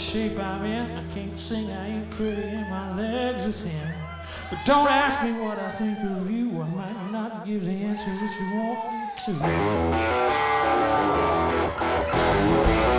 shape I'm in. I can't sing, I ain't pretty, and my legs are thin. But don't ask me what I think of you. I might not give the answer that you want me to.